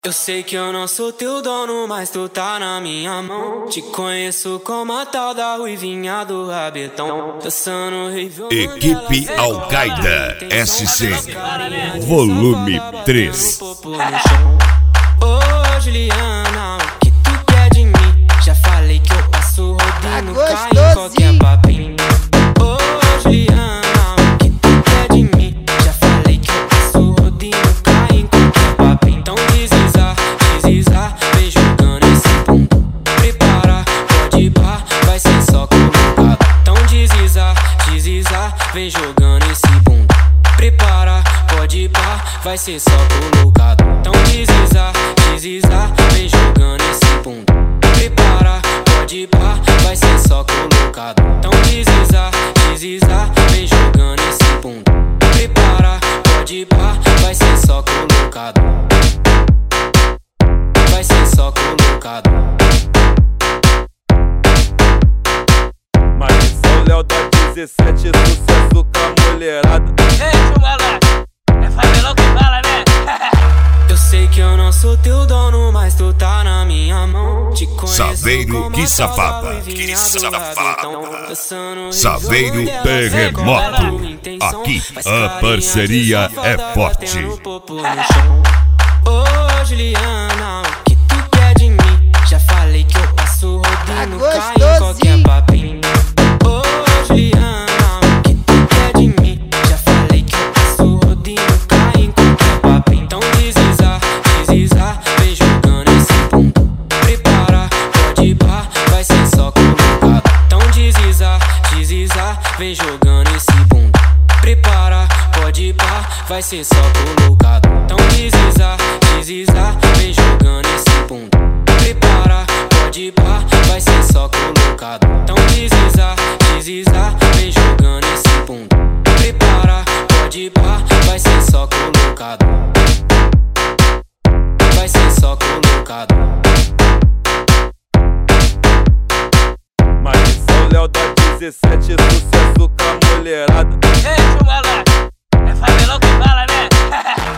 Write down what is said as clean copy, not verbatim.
Eu sei que eu não sou teu dono, mas tu tá na minha mão. Te conheço como a tal da ruivinha do rabetão. Dançando Equipe Al-Qaeda SC Volume 3. Ô Juliana, o que tu quer de mim? Já falei que eu passo rodinho, cai em qualquer papinho. Ô Juliana, o que tu quer de mim? Já falei que eu passo rodinho, cai em qualquer papinho. Então deslizar, vem jogando esse bumbum. Prepara, pode ir pá, vai ser só colocado. Então deslizar, vem jogando esse bumbum. Prepara, pode ir pá, vai ser só colocado. Então deslizar, vem jogando esse bumbum. Prepara, pode ir pá, vai ser só colocado. Então deslizar, vem jogando esse bumbum. Prepara, pode ir pá, vai ser só colocado. Vai ser só colocado. Maldição Léo da 17, sucesso com a mulherada. Ei, moleque, é favelão que fala, né? Eu sei que eu não sou teu dono, mas tu tá na minha mão. Te conheço Saveiro como que a tal da safada, ruivinha que do safada. rabetão. Dançando Saveiro região dela, Terremoto. sem qualquer intenção. Aqui Faz a carinha de parceria safada, é forte. batendo popo no chão. Ô Juliana, o que tu quer de mim? Já falei que eu passo rodinho, cai em qualquer papinho. Ô Juliana, o que tu quer de mim? Já falei que eu passo rodinho, cai em qualquer papinho. Então deslizar, vem jogando esse bumbum. Prepara, pode ir pá, vai ser só colocado. Então deslizar, vem jogando esse bumbum. Prepara, pode ir pá, vai ser só colocado. Então deslizar, vem jogando esse bumbum. Prepara, pode ir pá, vai ser só colocado. Então deslizar, vem jogando esse bumbum. Prepara, pode ir pá, vai ser só colocado. Vai ser só colocado. Maldição Léo da 17, sucesso com a mulherada. Ei, moleque, é favelão que fala, né?